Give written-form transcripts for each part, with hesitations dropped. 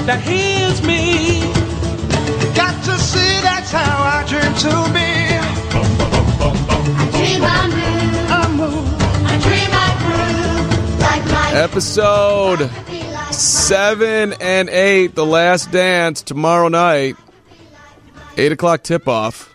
that heals me. Got to see, that's how I dream to be. I dream I move. I dream I groove. Like my Episode 7 and 8, The Last Dance, tomorrow night, 8 o'clock tip-off.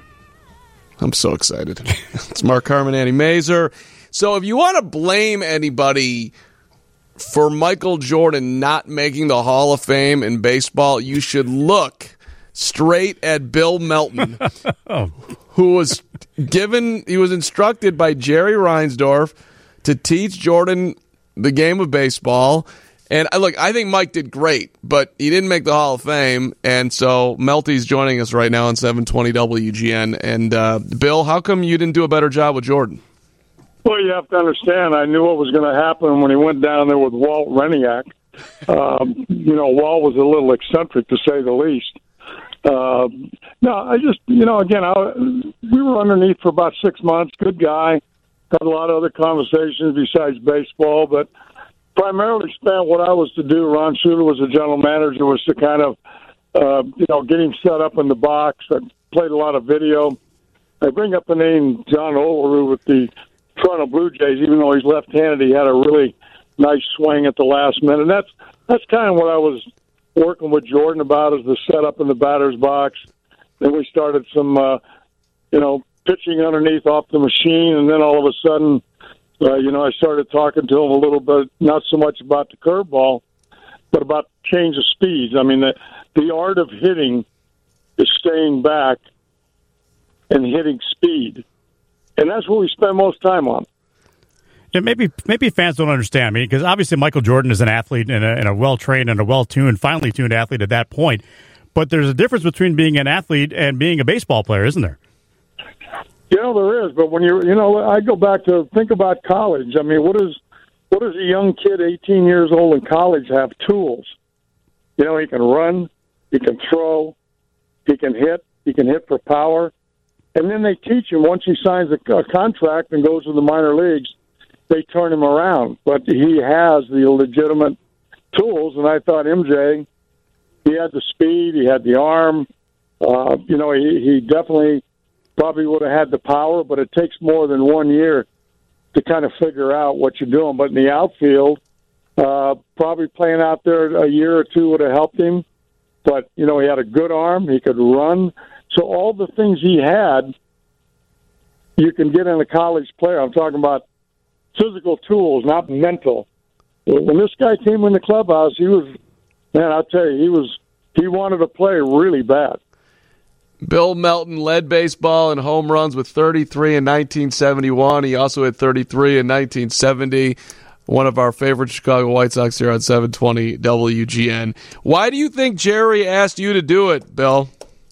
I'm so excited. It's Mark Harmon, Annie Mazer. So if you want to blame anybody for Michael Jordan not making the Hall of Fame in baseball, you should look straight at Bill Melton, who was instructed by Jerry Reinsdorf to teach Jordan the game of baseball. And look, I think Mike did great, but he didn't make the Hall of Fame, and so Melty's joining us right now on 720 WGN. And Bill, how come you didn't do a better job with Jordan? Well, you have to understand, I knew what was going to happen when he went down there with Walt Reniak. Walt was a little eccentric, to say the least. No, I just, again, we were underneath for about 6 months. Good guy. Had a lot of other conversations besides baseball, but primarily spent what I was to do. Ron Shooter was the general manager, was to kind of, get him set up in the box. I played a lot of video. I bring up the name John Olerud with the Toronto Blue Jays. Even though he's left-handed, he had a really nice swing at the last minute. And that's kind of what I was working with Jordan about, is the setup in the batter's box. Then we started some, pitching underneath off the machine, and then all of a sudden, I started talking to him a little bit, not so much about the curveball, but about change of speeds. I mean, the art of hitting is staying back and hitting speed. And that's what we spend most time on. Yeah, maybe fans don't understand. Because obviously Michael Jordan is an athlete and a well-trained and a well-tuned, finely tuned athlete at that point. But there's a difference between being an athlete and being a baseball player, isn't there? There is, but when I go back to think about college. I mean, what does a young kid, 18 years old in college, have? Tools. He can run, he can throw, he can hit for power, and then they teach him once he signs a contract and goes to the minor leagues, they turn him around. But he has the legitimate tools, and I thought MJ, he had the speed, he had the arm, he definitely probably would have had the power, but it takes more than 1 year to kind of figure out what you're doing. But in the outfield, probably playing out there a year or two would have helped him. But, he had a good arm. He could run. So all the things he had, you can get in a college player. I'm talking about physical tools, not mental. When this guy came in the clubhouse, I'll tell you, he wanted to play really bad. Bill Melton led baseball in home runs with 33 in 1971. He also had 33 in 1970. One of our favorite Chicago White Sox here on 720 WGN. Why do you think Jerry asked you to do it, Bill?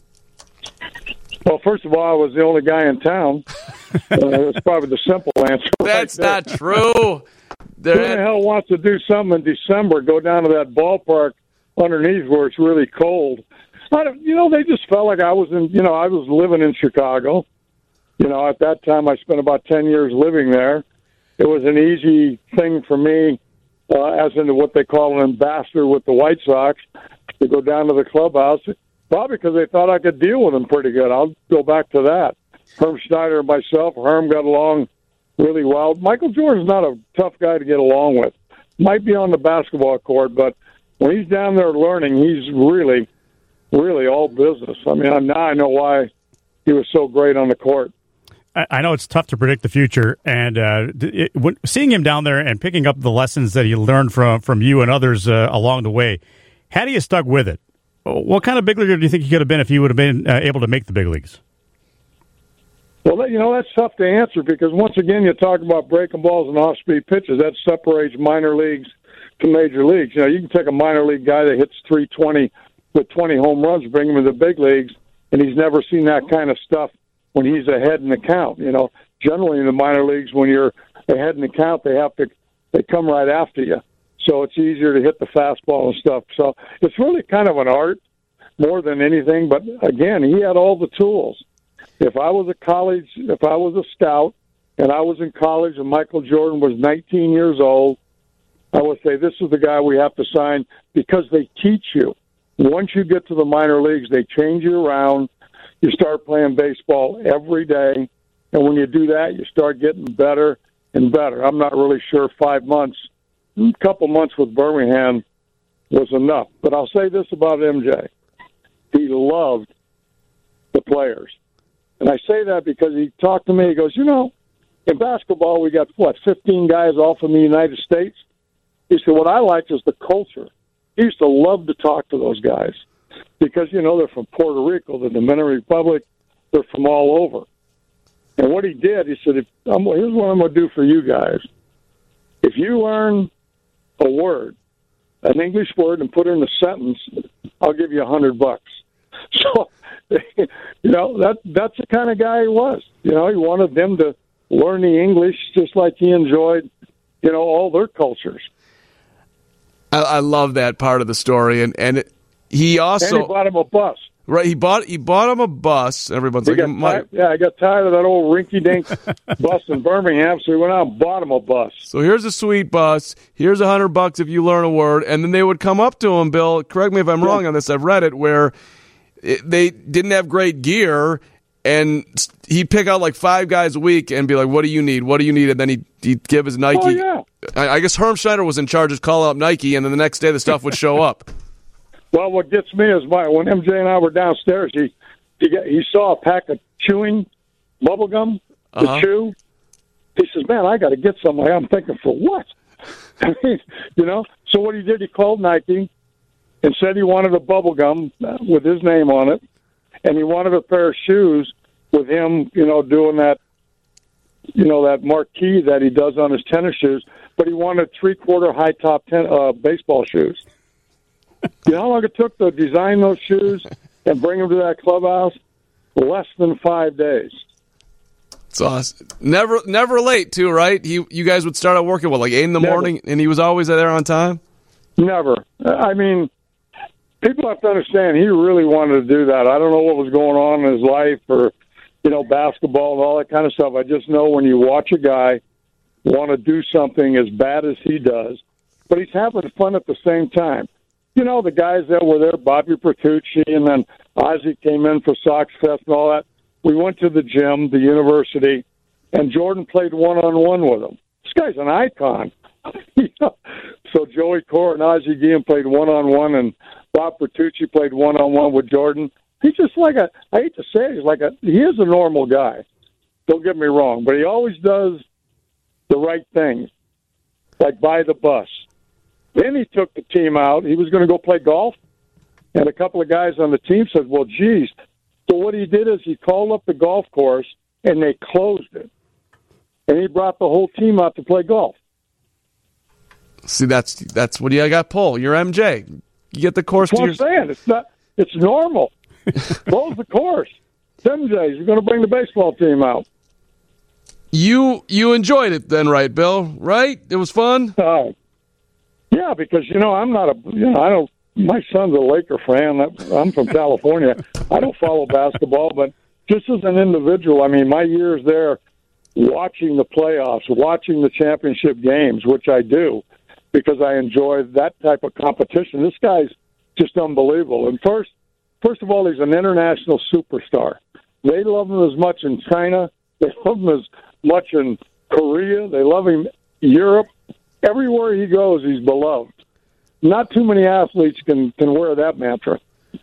Well, first of all, I was the only guy in town. That's probably the simple answer. That's right not true. Who the hell wants to do something in December, go down to that ballpark underneath where it's really cold? They just felt like I was living in Chicago. At that time, I spent about 10 years living there. It was an easy thing for me, as into what they call an ambassador with the White Sox, to go down to the clubhouse, probably because they thought I could deal with them pretty good. I'll go back to that. Herm Schneider and myself, Herm got along really well. Michael Jordan's not a tough guy to get along with. Might be on the basketball court, but when he's down there learning, he's really all business. I mean, now I know why he was so great on the court. I know it's tough to predict the future, and seeing him down there and picking up the lessons that he learned from you and others along the way, had he stuck with it, what kind of big leaguer do you think he could have been if he would have been able to make the big leagues? Well, that's tough to answer because, once again, you talk about breaking balls and off-speed pitches. That separates minor leagues to major leagues. You can take a minor league guy that hits 320 with 20 home runs, bring him to the big leagues, and he's never seen that kind of stuff when he's ahead in the count. Generally in the minor leagues, when you're ahead in the count, they come right after you. So it's easier to hit the fastball and stuff. So it's really kind of an art more than anything. But again, he had all the tools. If I was a scout and I was in college and Michael Jordan was 19 years old, I would say this is the guy we have to sign because they teach you. Once you get to the minor leagues, they change you around. You start playing baseball every day. And when you do that, you start getting better and better. I'm not really sure 5 months, a couple months with Birmingham was enough. But I'll say this about MJ. He loved the players. And I say that because he talked to me. He goes, in basketball, we got, 15 guys all from the United States? He said, what I like is the culture. He used to love to talk to those guys because, they're from Puerto Rico, the Dominican Republic. They're from all over. And what he did, he said, here's what I'm going to do for you guys. If you learn a word, an English word, and put it in a sentence, I'll give you $100. So, that's the kind of guy he was. He wanted them to learn the English just like he enjoyed, all their cultures. I love that part of the story, and he also and he bought him a bus. Right, he bought him a bus. Everyone's like, I got tired of that old rinky-dink bus in Birmingham, so he went out and bought him a bus. So here's a sweet bus. Here's $100 if you learn a word, and then they would come up to him, Bill. Correct me if I'm wrong on this. I've read it where they didn't have great gear, and he'd pick out like 5 guys a week and be like, "What do you need? What do you need?" And then he'd give his Nike. Oh, yeah. I guess Herm Schneider was in charge of calling up Nike, and then the next day the stuff would show up. Well, what gets me is when MJ and I were downstairs, he saw a pack of chewing bubble gum to chew. He says, "Man, I got to get some." I'm thinking, for what? So what he did, he called Nike and said he wanted a bubble gum with his name on it, and he wanted a pair of shoes with him, doing that, that marquee that he does on his tennis shoes. But he wanted 3/4 high top baseball shoes. You know how long it took to design those shoes and bring them to that clubhouse? Less than 5 days. It's awesome. Never late, too, right? You guys would start out working, like 8 in the morning, and he was always there on time? Never. I mean, people have to understand, he really wanted to do that. I don't know what was going on in his life or, basketball and all that kind of stuff. I just know when you watch a guy want to do something as bad as he does, but he's having fun at the same time. The guys that were there, Bobby Bertucci, and then Ozzie came in for Sox Fest and all that. We went to the gym, the university, and Jordan played one-on-one with him. This guy's an icon. So Joey Cora and Ozzie Guillen played one-on-one, and Bob Bertucci played one-on-one with Jordan. He's just like I hate to say it, he is a normal guy. Don't get me wrong, but he always does the right thing, like buy the bus. Then he took the team out. He was going to go play golf, and a couple of guys on the team said, well, geez. So what he did is he called up the golf course, and they closed it. And he brought the whole team out to play golf. See, that's what you got, Paul. You're MJ. You get the course That's what I'm saying. It's normal. Close the course. It's MJ. You're going to bring the baseball team out. You enjoyed it then, right, Bill? Right? It was fun? Yeah, because, I'm not my son's a Laker fan. I'm from California. I don't follow basketball, but just as an individual, I mean, my years there watching the playoffs, watching the championship games, which I do because I enjoy that type of competition. This guy's just unbelievable. And first of all, he's an international superstar. They love him as much in China. They love him as much in Korea. They love him in Europe. Everywhere he goes, he's beloved. Not too many athletes can wear that mantra.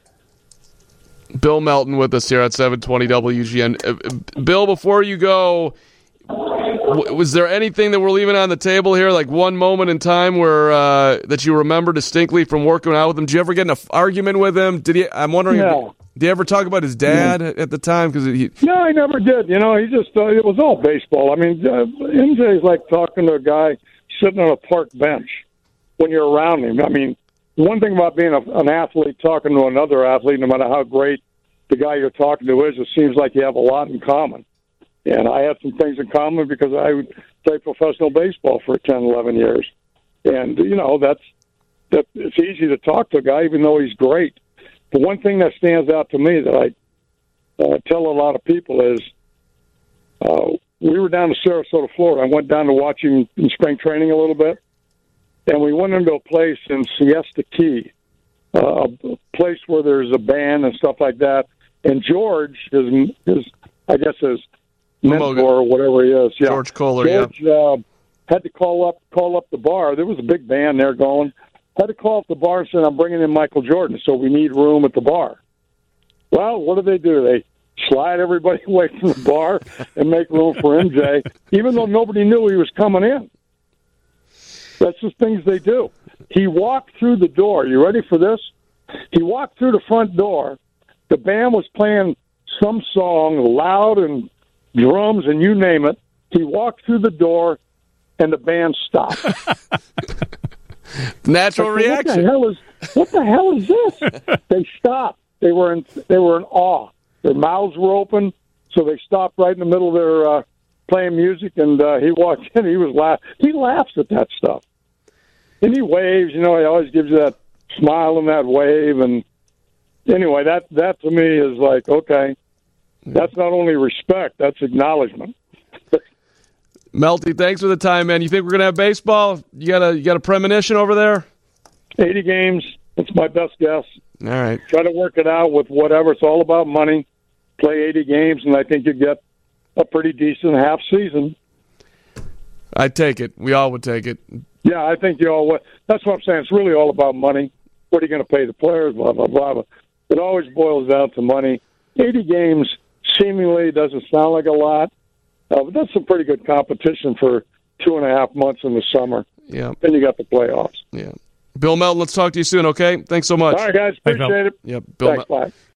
Bill Melton with us here at 720 WGN. Bill, before you go, was there anything that we're leaving on the table here, like one moment in time where that you remember distinctly from working out with him? Did you ever get in an argument with him? I'm wondering, no. Did he ever talk about his dad at the time? No, I never did. He just it was all baseball. I mean, MJ's like talking to a guy sitting on a park bench when you're around him. I mean, one thing about being an athlete talking to another athlete, no matter how great the guy you're talking to is, it seems like you have a lot in common. And I had some things in common because I played professional baseball for 10, 11 years. And, it's easy to talk to a guy even though he's great. The one thing that stands out to me that I tell a lot of people is we were down to Sarasota, Florida. I went down to watch him in spring training a little bit. and we went into a place in Siesta Key, a place where there's a band and stuff like that. And George, his mentor or whatever he is, George Kohler, had to call up the bar. There was a big band there going. Had to call up the bar and say, I'm bringing in Michael Jordan, so we need room at the bar. Well, what do? They slide everybody away from the bar and make room for MJ, even though nobody knew he was coming in. That's just things they do. He walked through the door. You ready for this? He walked through the front door. The band was playing some song, loud and drums and you name it. He walked through the door, and the band stopped. Natural reaction. What the hell is this? They stopped. They were in awe. Their mouths were open, so they stopped right in the middle of their playing music. And he walked in. He was He laughs at that stuff, and he waves. He always gives you that smile and that wave. And anyway, that to me is like, okay, that's not only respect, that's acknowledgement. Melty, thanks for the time, man. You think we're gonna have baseball? You got a premonition over there? 80 games. That's my best guess. All right. Try to work it out with whatever. It's all about money. Play 80 games, and I think you get a pretty decent half season. I'd take it. We all would take it. Yeah, I think you all would. That's what I'm saying. It's really all about money. What are you going to pay the players? Blah, blah, blah. It always boils down to money. 80 games seemingly doesn't sound like a lot. But that's some pretty good competition for 2.5 months in the summer. Yeah. Then you got the playoffs. Yeah. Bill Melton, let's talk to you soon, okay? Thanks so much. All right, guys. Appreciate it. Yep. Thanks, bye.